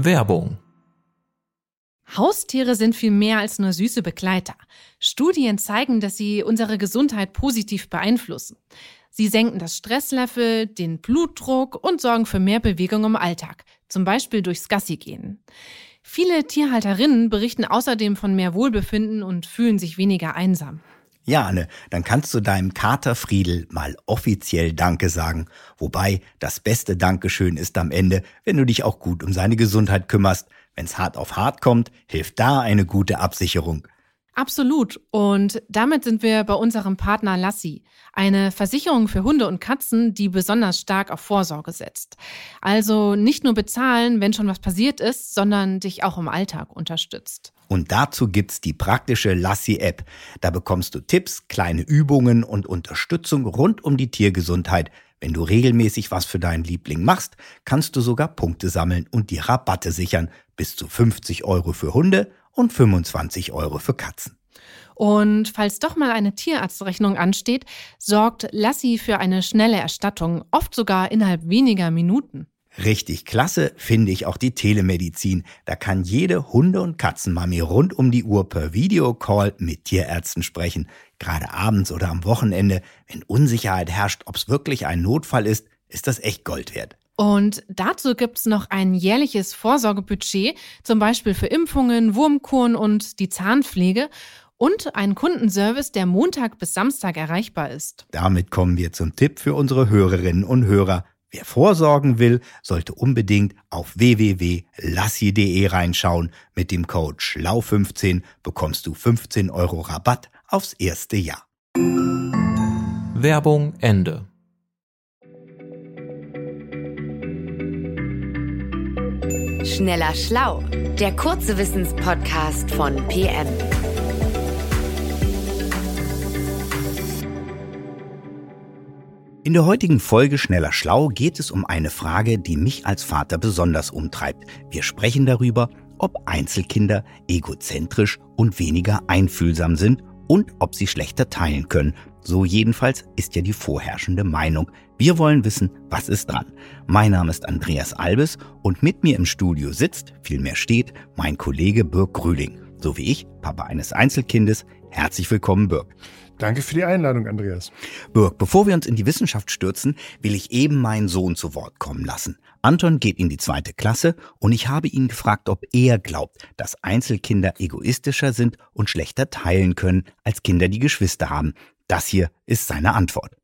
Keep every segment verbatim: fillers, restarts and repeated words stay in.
Werbung. Haustiere sind viel mehr als nur süße Begleiter. Studien zeigen, dass sie unsere Gesundheit positiv beeinflussen. Sie senken das Stresslevel, den Blutdruck und sorgen für mehr Bewegung im Alltag, zum Beispiel durchs Gassigehen. Viele Tierhalterinnen berichten außerdem von mehr Wohlbefinden und fühlen sich weniger einsam. Ja, Anne, dann kannst du deinem Kater Friedel mal offiziell Danke sagen. Wobei, das beste Dankeschön ist am Ende, wenn du dich auch gut um seine Gesundheit kümmerst. Wenn's hart auf hart kommt, hilft da eine gute Absicherung. Absolut. Und damit sind wir bei unserem Partner Lassi, eine Versicherung für Hunde und Katzen, die besonders stark auf Vorsorge setzt. Also nicht nur bezahlen, wenn schon was passiert ist, sondern dich auch im Alltag unterstützt. Und dazu gibt's die praktische Lassi-App. Da bekommst du Tipps, kleine Übungen und Unterstützung rund um die Tiergesundheit. Wenn du regelmäßig was für deinen Liebling machst, kannst du sogar Punkte sammeln und die Rabatte sichern. Bis zu fünfzig Euro für Hunde und fünfundzwanzig Euro für Katzen. Und falls doch mal eine Tierarztrechnung ansteht, sorgt Lassi für eine schnelle Erstattung, oft sogar innerhalb weniger Minuten. Richtig klasse finde ich auch die Telemedizin. Da kann jede Hunde- und Katzenmami rund um die Uhr per Videocall mit Tierärzten sprechen. Gerade abends oder am Wochenende, wenn Unsicherheit herrscht, ob es wirklich ein Notfall ist, ist das echt Gold wert. Und dazu gibt's noch ein jährliches Vorsorgebudget, zum Beispiel für Impfungen, Wurmkuren und die Zahnpflege und einen Kundenservice, der Montag bis Samstag erreichbar ist. Damit kommen wir zum Tipp für unsere Hörerinnen und Hörer. Wer vorsorgen will, sollte unbedingt auf w w w punkt lassi punkt de reinschauen. Mit dem Code schlau fünfzehn bekommst du fünfzehn Euro Rabatt aufs erste Jahr. Werbung Ende. Schneller Schlau, der kurze Wissenspodcast von P M. In der heutigen Folge Schneller Schlau geht es um eine Frage, die mich als Vater besonders umtreibt. Wir sprechen darüber, ob Einzelkinder egozentrisch und weniger einfühlsam sind und ob sie schlechter teilen können. So jedenfalls ist ja die vorherrschende Meinung. Wir wollen wissen, was ist dran. Mein Name ist Andreas Albes und mit mir im Studio sitzt, vielmehr steht, mein Kollege Birk Grühling. So wie ich, Papa eines Einzelkindes. Herzlich willkommen, Birk. Danke für die Einladung, Andreas. Birk, bevor wir uns in die Wissenschaft stürzen, will ich eben meinen Sohn zu Wort kommen lassen. Anton geht in die zweite Klasse und ich habe ihn gefragt, ob er glaubt, dass Einzelkinder egoistischer sind und schlechter teilen können als Kinder, die Geschwister haben. Das hier ist seine Antwort.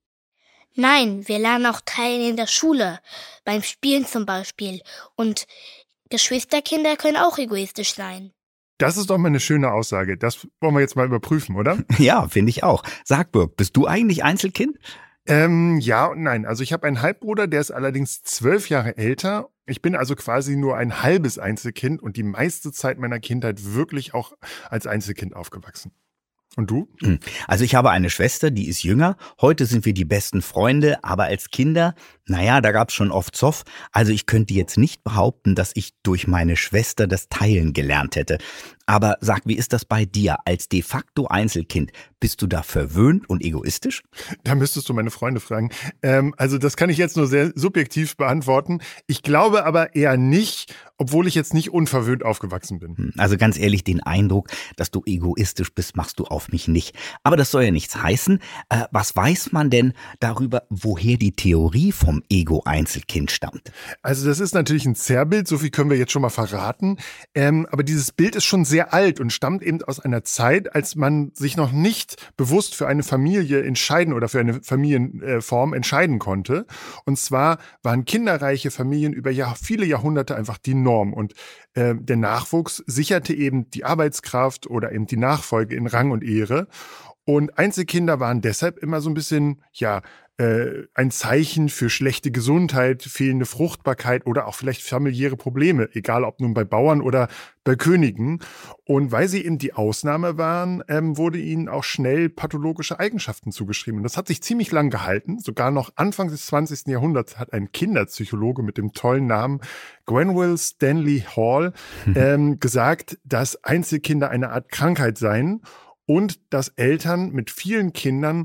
Nein, wir lernen auch teilen in der Schule, beim Spielen zum Beispiel. Und Geschwisterkinder können auch egoistisch sein. Das ist doch mal eine schöne Aussage. Das wollen wir jetzt mal überprüfen, oder? Ja, finde ich auch. Sag, Birk, bist du eigentlich Einzelkind? Ähm, ja und nein. Also ich habe einen Halbbruder, der ist allerdings zwölf Jahre älter. Ich bin also quasi nur ein halbes Einzelkind und die meiste Zeit meiner Kindheit wirklich auch als Einzelkind aufgewachsen. Und du? Also ich habe eine Schwester, die ist jünger. Heute sind wir die besten Freunde, aber als Kinder, naja, da gab's schon oft Zoff. Also ich könnte jetzt nicht behaupten, dass ich durch meine Schwester das Teilen gelernt hätte. Aber sag, wie ist das bei dir als de facto Einzelkind? Bist du da verwöhnt und egoistisch? Da müsstest du meine Freunde fragen. Ähm, also das kann ich jetzt nur sehr subjektiv beantworten. Ich glaube aber eher nicht, obwohl ich jetzt nicht unverwöhnt aufgewachsen bin. Also ganz ehrlich, den Eindruck, dass du egoistisch bist, machst du auf mich nicht. Aber das soll ja nichts heißen. Äh, was weiß man denn darüber, woher die Theorie vom Ego-Einzelkind stammt? Also das ist natürlich ein Zerrbild, so viel können wir jetzt schon mal verraten. Ähm, aber dieses Bild ist schon sehr alt und stammt eben aus einer Zeit, als man sich noch nicht bewusst für eine Familie entscheiden oder für eine Familienform entscheiden konnte. Und zwar waren kinderreiche Familien über Jahr, viele Jahrhunderte einfach die Norm. Und äh, der Nachwuchs sicherte eben die Arbeitskraft oder eben die Nachfolge in Rang und Ehre. Und Einzelkinder waren deshalb immer so ein bisschen, ja, äh, ein Zeichen für schlechte Gesundheit, fehlende Fruchtbarkeit oder auch vielleicht familiäre Probleme, egal ob nun bei Bauern oder bei Königen. Und weil sie eben die Ausnahme waren, ähm, wurde ihnen auch schnell pathologische Eigenschaften zugeschrieben. Und das hat sich ziemlich lang gehalten. Sogar noch Anfang des zwanzigsten Jahrhunderts hat ein Kinderpsychologe mit dem tollen Namen Grenville Stanley Hall ähm, gesagt, dass Einzelkinder eine Art Krankheit seien und dass Eltern mit vielen Kindern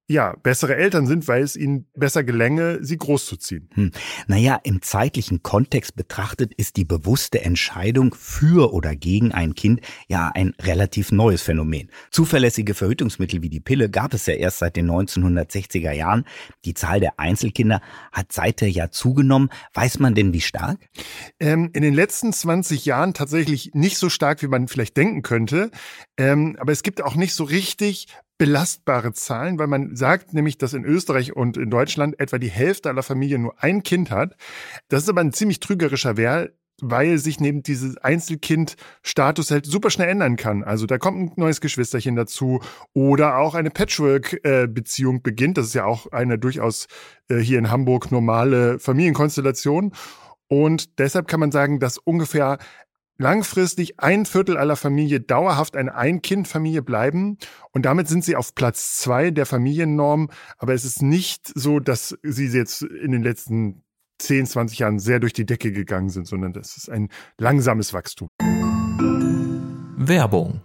ja, bessere Eltern sind, weil es ihnen besser gelänge, sie großzuziehen. Hm. Naja, im zeitlichen Kontext betrachtet ist die bewusste Entscheidung für oder gegen ein Kind ja ein relativ neues Phänomen. Zuverlässige Verhütungsmittel wie die Pille gab es ja erst seit den neunzehnhundertsechziger Jahren. Die Zahl der Einzelkinder hat seither ja zugenommen. Weiß man denn, wie stark? Ähm, in den letzten zwanzig Jahren tatsächlich nicht so stark, wie man vielleicht denken könnte. Ähm, aber es gibt auch nicht so richtig belastbare Zahlen, weil man sagt nämlich, dass in Österreich und in Deutschland etwa die Hälfte aller Familien nur ein Kind hat. Das ist aber ein ziemlich trügerischer Wert, weil sich neben dieses Einzelkind-Status halt super schnell ändern kann. Also da kommt ein neues Geschwisterchen dazu oder auch eine Patchwork-Beziehung beginnt. Das ist ja auch eine durchaus äh, hier in Hamburg normale Familienkonstellation. Und deshalb kann man sagen, dass ungefähr langfristig ein Viertel aller Familie dauerhaft eine Ein-Kind-Familie bleiben. Und damit sind sie auf Platz zwei der Familiennorm. Aber es ist nicht so, dass sie jetzt in den letzten zehn, zwanzig Jahren sehr durch die Decke gegangen sind, sondern das ist ein langsames Wachstum. Werbung.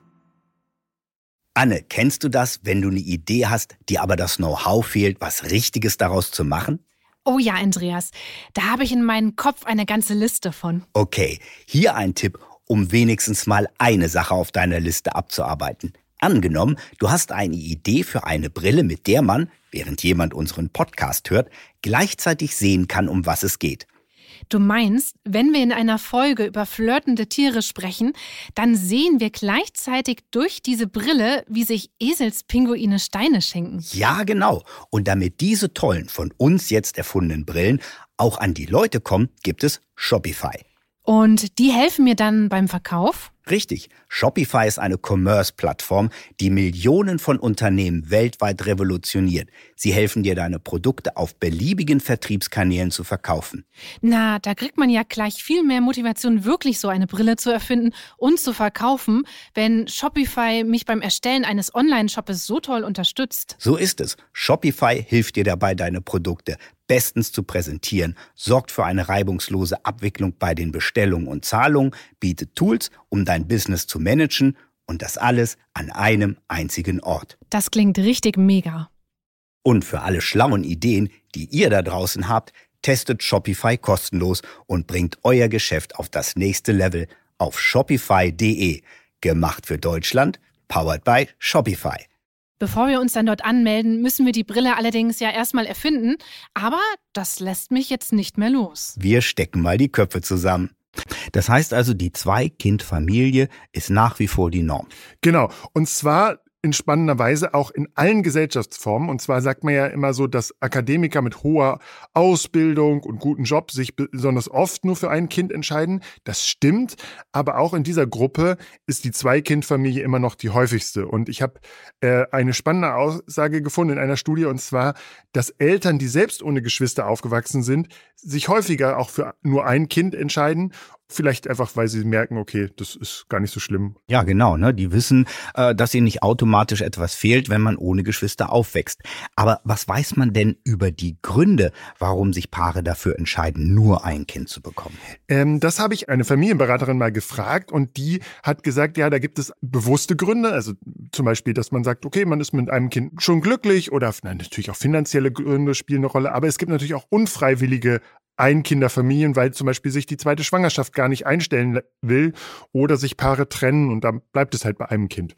Anne, kennst du das, wenn du eine Idee hast, dir aber das Know-how fehlt, was Richtiges daraus zu machen? Oh ja, Andreas, da habe ich in meinem Kopf eine ganze Liste von. Okay, hier ein Tipp, um wenigstens mal eine Sache auf deiner Liste abzuarbeiten. Angenommen, du hast eine Idee für eine Brille, mit der man, während jemand unseren Podcast hört, gleichzeitig sehen kann, um was es geht. Du meinst, wenn wir in einer Folge über flirtende Tiere sprechen, dann sehen wir gleichzeitig durch diese Brille, wie sich Eselspinguine Steine schenken. Ja, genau. Und damit diese tollen, von uns jetzt erfundenen Brillen auch an die Leute kommen, gibt es Shopify. Und die helfen mir dann beim Verkauf? Richtig. Shopify ist eine Commerce-Plattform, die Millionen von Unternehmen weltweit revolutioniert. Sie helfen dir, deine Produkte auf beliebigen Vertriebskanälen zu verkaufen. Na, da kriegt man ja gleich viel mehr Motivation, wirklich so eine Brille zu erfinden und zu verkaufen, wenn Shopify mich beim Erstellen eines Online-Shoppes so toll unterstützt. So ist es. Shopify hilft dir dabei, deine Produkte bestens zu präsentieren, sorgt für eine reibungslose Abwicklung bei den Bestellungen und Zahlungen, bietet Tools, um dein Business zu managen und das alles an einem einzigen Ort. Das klingt richtig mega. Und für alle schlauen Ideen, die ihr da draußen habt, testet Shopify kostenlos und bringt euer Geschäft auf das nächste Level auf shopify punkt de. Gemacht für Deutschland, powered by Shopify. Bevor wir uns dann dort anmelden, müssen wir die Brille allerdings ja erstmal erfinden. Aber das lässt mich jetzt nicht mehr los. Wir stecken mal die Köpfe zusammen. Das heißt also, die Zwei-Kind-Familie ist nach wie vor die Norm. Genau. Und zwar in spannender Weise auch in allen Gesellschaftsformen. Und zwar sagt man ja immer so, dass Akademiker mit hoher Ausbildung und guten Job sich besonders oft nur für ein Kind entscheiden. Das stimmt, aber auch in dieser Gruppe ist die Zwei-Kind-Familie immer noch die häufigste. Und ich habe äh, eine spannende Aussage gefunden in einer Studie, und zwar, dass Eltern, die selbst ohne Geschwister aufgewachsen sind, sich häufiger auch für nur ein Kind entscheiden. Vielleicht einfach, weil sie merken, okay, das ist gar nicht so schlimm. Ja, genau, ne? Die wissen, äh, dass ihnen nicht automatisch etwas fehlt, wenn man ohne Geschwister aufwächst. Aber was weiß man denn über die Gründe, warum sich Paare dafür entscheiden, nur ein Kind zu bekommen? Ähm, das habe ich eine Familienberaterin mal gefragt, und die hat gesagt, ja, da gibt es bewusste Gründe. Also zum Beispiel, dass man sagt, okay, man ist mit einem Kind schon glücklich, oder na, natürlich auch finanzielle Gründe spielen eine Rolle. Aber es gibt natürlich auch unfreiwillige Einkinderfamilien, weil zum Beispiel sich die zweite Schwangerschaft gar nicht einstellen will oder sich Paare trennen, und dann bleibt es halt bei einem Kind.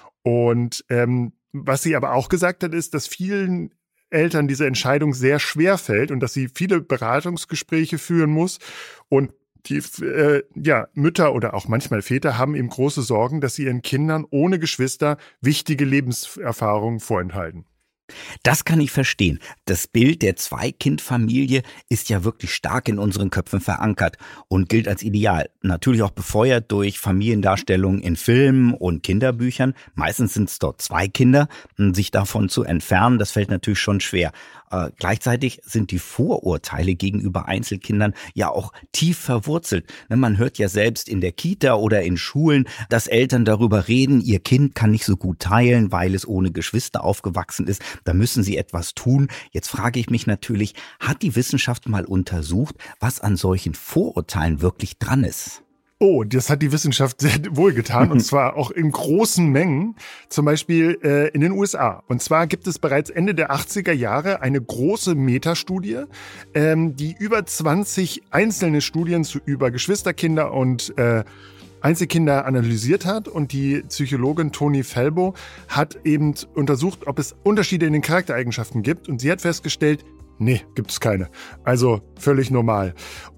Und ähm, was sie aber auch gesagt hat, ist, dass vielen Eltern diese Entscheidung sehr schwer fällt und dass sie viele Beratungsgespräche führen muss. Und die äh, ja, Mütter oder auch manchmal Väter haben eben große Sorgen, dass sie ihren Kindern ohne Geschwister wichtige Lebenserfahrungen vorenthalten. Das kann ich verstehen. Das Bild der Zwei-Kind-Familie ist ja wirklich stark in unseren Köpfen verankert und gilt als Ideal. Natürlich auch befeuert durch Familiendarstellungen in Filmen und Kinderbüchern. Meistens sind es dort zwei Kinder. Sich davon zu entfernen, das fällt natürlich schon schwer. Äh, gleichzeitig sind die Vorurteile gegenüber Einzelkindern ja auch tief verwurzelt. Man hört ja selbst in der Kita oder in Schulen, dass Eltern darüber reden, ihr Kind kann nicht so gut teilen, weil es ohne Geschwister aufgewachsen ist. Da müssen sie etwas tun. Jetzt frage ich mich natürlich, hat die Wissenschaft mal untersucht, was an solchen Vorurteilen wirklich dran ist? Oh, das hat die Wissenschaft sehr wohl getan und zwar auch in großen Mengen, zum Beispiel äh, in den U S A. Und zwar gibt es bereits Ende der achtziger Jahre eine große Metastudie, ähm, die über zwanzig einzelne Studien zu über Geschwisterkinder und äh, Einzelkinder analysiert hat und die Psychologin Toni Felbo hat eben untersucht, ob es Unterschiede in den Charaktereigenschaften gibt und sie hat festgestellt, nee, gibt es keine. Also völlig normal.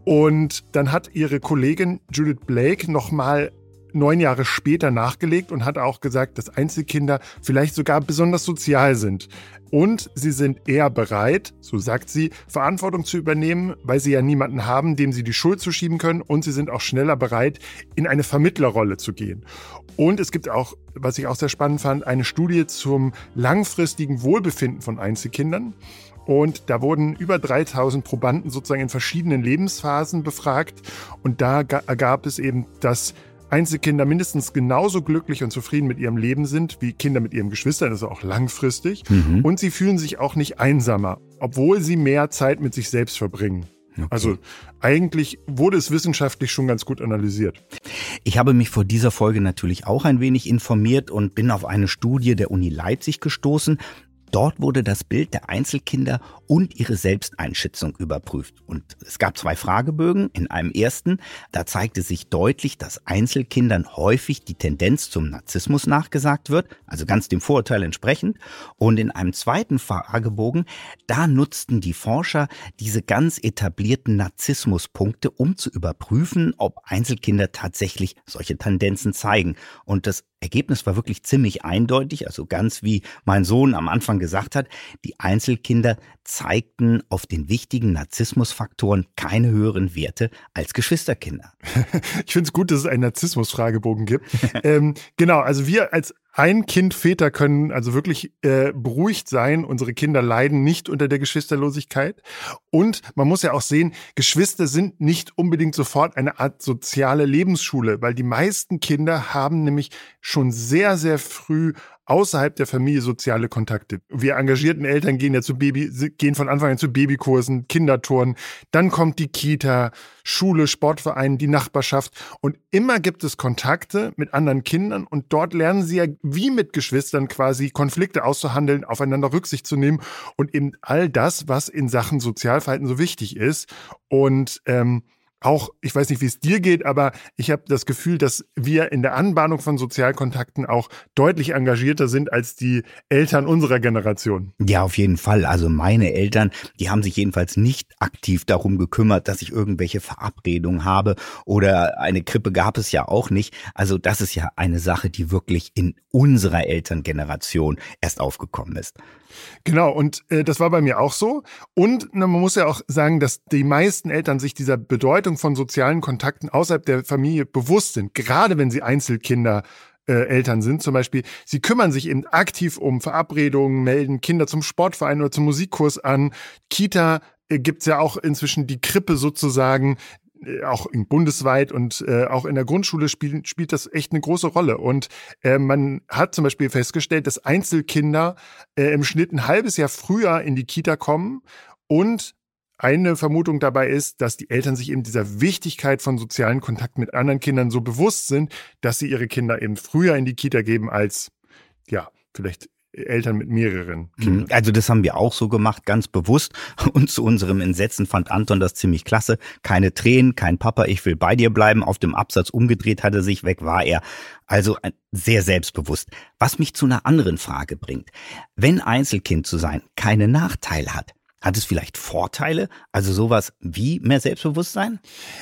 Und dann hat ihre Kollegin Judith Blake nochmal neun Jahre später nachgelegt und hat auch gesagt, dass Einzelkinder vielleicht sogar besonders sozial sind. Und sie sind eher bereit, so sagt sie, Verantwortung zu übernehmen, weil sie ja niemanden haben, dem sie die Schuld zuschieben können. Und sie sind auch schneller bereit, in eine Vermittlerrolle zu gehen. Und es gibt auch, was ich auch sehr spannend fand, eine Studie zum langfristigen Wohlbefinden von Einzelkindern. Und da wurden über dreitausend Probanden sozusagen in verschiedenen Lebensphasen befragt. Und da ergab es eben, dass Einzelkinder mindestens genauso glücklich und zufrieden mit ihrem Leben sind wie Kinder mit ihren Geschwistern, also auch langfristig. Mhm. Und sie fühlen sich auch nicht einsamer, obwohl sie mehr Zeit mit sich selbst verbringen. Okay. Also eigentlich wurde es wissenschaftlich schon ganz gut analysiert. Ich habe mich vor dieser Folge natürlich auch ein wenig informiert und bin auf eine Studie der Uni Leipzig gestoßen. Dort wurde das Bild der Einzelkinder und ihre Selbsteinschätzung überprüft. Und es gab zwei Fragebögen. In einem ersten, da zeigte sich deutlich, dass Einzelkindern häufig die Tendenz zum Narzissmus nachgesagt wird, also ganz dem Vorurteil entsprechend. Und in einem zweiten Fragebogen, da nutzten die Forscher diese ganz etablierten Narzissmuspunkte, um zu überprüfen, ob Einzelkinder tatsächlich solche Tendenzen zeigen. Und das Ergebnis war wirklich ziemlich eindeutig, also ganz wie mein Sohn am Anfang gesagt hat, die Einzelkinder zeigten auf den wichtigen Narzissmusfaktoren keine höheren Werte als Geschwisterkinder. Ich finde es gut, dass es einen Narzissmus-Fragebogen gibt. ähm, genau, also wir als Ein-Kind-Väter können also wirklich äh, beruhigt sein. Unsere Kinder leiden nicht unter der Geschwisterlosigkeit. Und man muss ja auch sehen, Geschwister sind nicht unbedingt sofort eine Art soziale Lebensschule, weil die meisten Kinder haben nämlich schon sehr, sehr früh außerhalb der Familie soziale Kontakte. Wir engagierten Eltern gehen ja zu Baby, gehen von Anfang an zu Babykursen, Kinderturnen, dann kommt die Kita, Schule, Sportverein, die Nachbarschaft und immer gibt es Kontakte mit anderen Kindern und dort lernen sie ja wie mit Geschwistern quasi Konflikte auszuhandeln, aufeinander Rücksicht zu nehmen und eben all das, was in Sachen Sozialverhalten so wichtig ist und ähm, auch, ich weiß nicht, wie es dir geht, aber ich habe das Gefühl, dass wir in der Anbahnung von Sozialkontakten auch deutlich engagierter sind als die Eltern unserer Generation. Ja, auf jeden Fall. Also meine Eltern, die haben sich jedenfalls nicht aktiv darum gekümmert, dass ich irgendwelche Verabredungen habe oder eine Krippe gab es ja auch nicht. Also das ist ja eine Sache, die wirklich in unserer Elterngeneration erst aufgekommen ist. Genau, und äh, das war bei mir auch so. Und na, man muss ja auch sagen, dass die meisten Eltern sich dieser Bedeutung von sozialen Kontakten außerhalb der Familie bewusst sind, gerade wenn sie Einzelkinder äh, Eltern sind zum Beispiel. Sie kümmern sich eben aktiv um Verabredungen, melden Kinder zum Sportverein oder zum Musikkurs an. Kita äh, gibt's ja auch inzwischen die Krippe sozusagen, auch in bundesweit und äh, auch in der Grundschule spielt, spielt das echt eine große Rolle. Und äh, man hat zum Beispiel festgestellt, dass Einzelkinder äh, im Schnitt ein halbes Jahr früher in die Kita kommen. Und eine Vermutung dabei ist, dass die Eltern sich eben dieser Wichtigkeit von sozialen Kontakt mit anderen Kindern so bewusst sind, dass sie ihre Kinder eben früher in die Kita geben als, ja, vielleicht Eltern mit mehreren Kindern. Also das haben wir auch so gemacht, ganz bewusst. Und zu unserem Entsetzen fand Anton das ziemlich klasse. Keine Tränen, kein Papa, ich will bei dir bleiben. Auf dem Absatz umgedreht hat er sich, weg war er. Also sehr selbstbewusst. Was mich zu einer anderen Frage bringt. Wenn Einzelkind zu sein keine Nachteile hat, hat es vielleicht Vorteile? Also sowas wie mehr Selbstbewusstsein?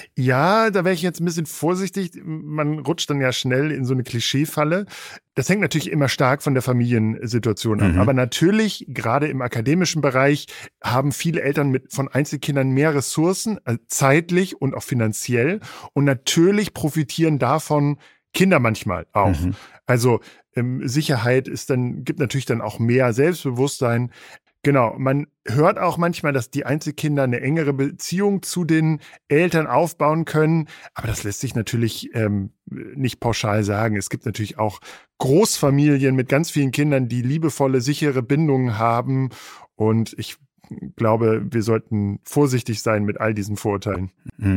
Ja, da wäre ich jetzt ein bisschen vorsichtig. Man rutscht dann ja schnell in so eine Klischeefalle. Das hängt natürlich immer stark von der Familiensituation ab. Mhm. Aber natürlich, gerade im akademischen Bereich, haben viele Eltern mit von Einzelkindern mehr Ressourcen, also zeitlich und auch finanziell. Und natürlich profitieren davon Kinder manchmal auch. Mhm. Also ähm, Sicherheit ist dann, gibt natürlich dann auch mehr Selbstbewusstsein. Genau, man hört auch manchmal, dass die Einzelkinder eine engere Beziehung zu den Eltern aufbauen können, aber das lässt sich natürlich ähm, nicht pauschal sagen. Es gibt natürlich auch Großfamilien mit ganz vielen Kindern, die liebevolle, sichere Bindungen haben und ich glaube, wir sollten vorsichtig sein mit all diesen Vorurteilen.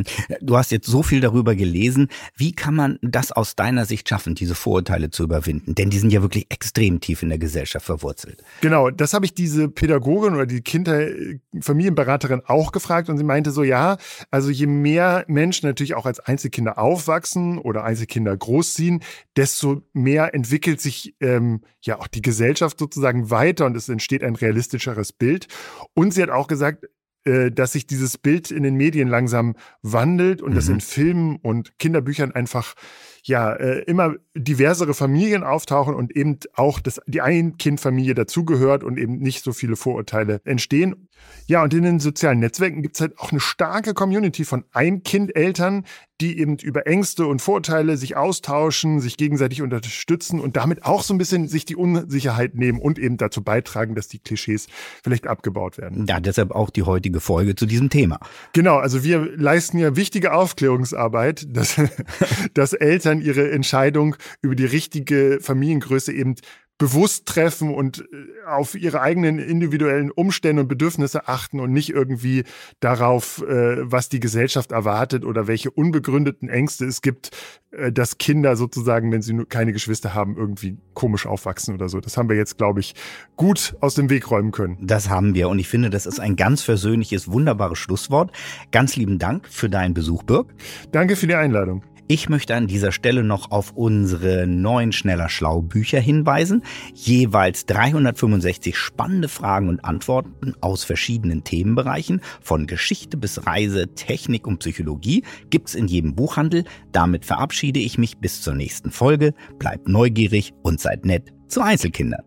Du hast jetzt so viel darüber gelesen. Wie kann man das aus deiner Sicht schaffen, diese Vorurteile zu überwinden? Denn die sind ja wirklich extrem tief in der Gesellschaft verwurzelt. Genau, das habe ich diese Pädagogin oder die Kinder-Familienberaterin auch gefragt und sie meinte so, ja, also je mehr Menschen natürlich auch als Einzelkinder aufwachsen oder Einzelkinder großziehen, desto mehr entwickelt sich ähm, ja auch die Gesellschaft sozusagen weiter und es entsteht ein realistischeres Bild. Und sie hat auch gesagt, dass sich dieses Bild in den Medien langsam wandelt und mhm. dass in Filmen und Kinderbüchern einfach ja immer diversere Familien auftauchen und eben auch dass die Ein-Kind-Familie dazugehört und eben nicht so viele Vorurteile entstehen. Ja, und in den sozialen Netzwerken gibt es halt auch eine starke Community von Ein-Kind-Eltern, die eben über Ängste und Vorurteile sich austauschen, sich gegenseitig unterstützen und damit auch so ein bisschen sich die Unsicherheit nehmen und eben dazu beitragen, dass die Klischees vielleicht abgebaut werden. Ja, deshalb auch die heutige Folge zu diesem Thema. Genau, also wir leisten ja wichtige Aufklärungsarbeit, dass, dass Eltern ihre Entscheidung über die richtige Familiengröße eben bewusst treffen und auf ihre eigenen individuellen Umstände und Bedürfnisse achten und nicht irgendwie darauf, was die Gesellschaft erwartet oder welche unbegründeten Ängste es gibt, dass Kinder sozusagen, wenn sie nur keine Geschwister haben, irgendwie komisch aufwachsen oder so. Das haben wir jetzt, glaube ich, gut aus dem Weg räumen können. Das haben wir und ich finde, das ist ein ganz versöhnliches, wunderbares Schlusswort. Ganz lieben Dank für deinen Besuch, Birk. Danke für die Einladung. Ich möchte an dieser Stelle noch auf unsere neuen Schneller-Schlau-Bücher hinweisen. Jeweils dreihundertfünfundsechzig spannende Fragen und Antworten aus verschiedenen Themenbereichen, von Geschichte bis Reise, Technik und Psychologie, gibt's in jedem Buchhandel. Damit verabschiede ich mich bis zur nächsten Folge. Bleibt neugierig und seid nett zu Einzelkindern.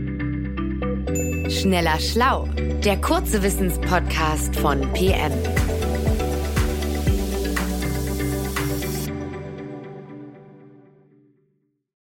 Schneller Schlau, der kurze Wissenspodcast von P M.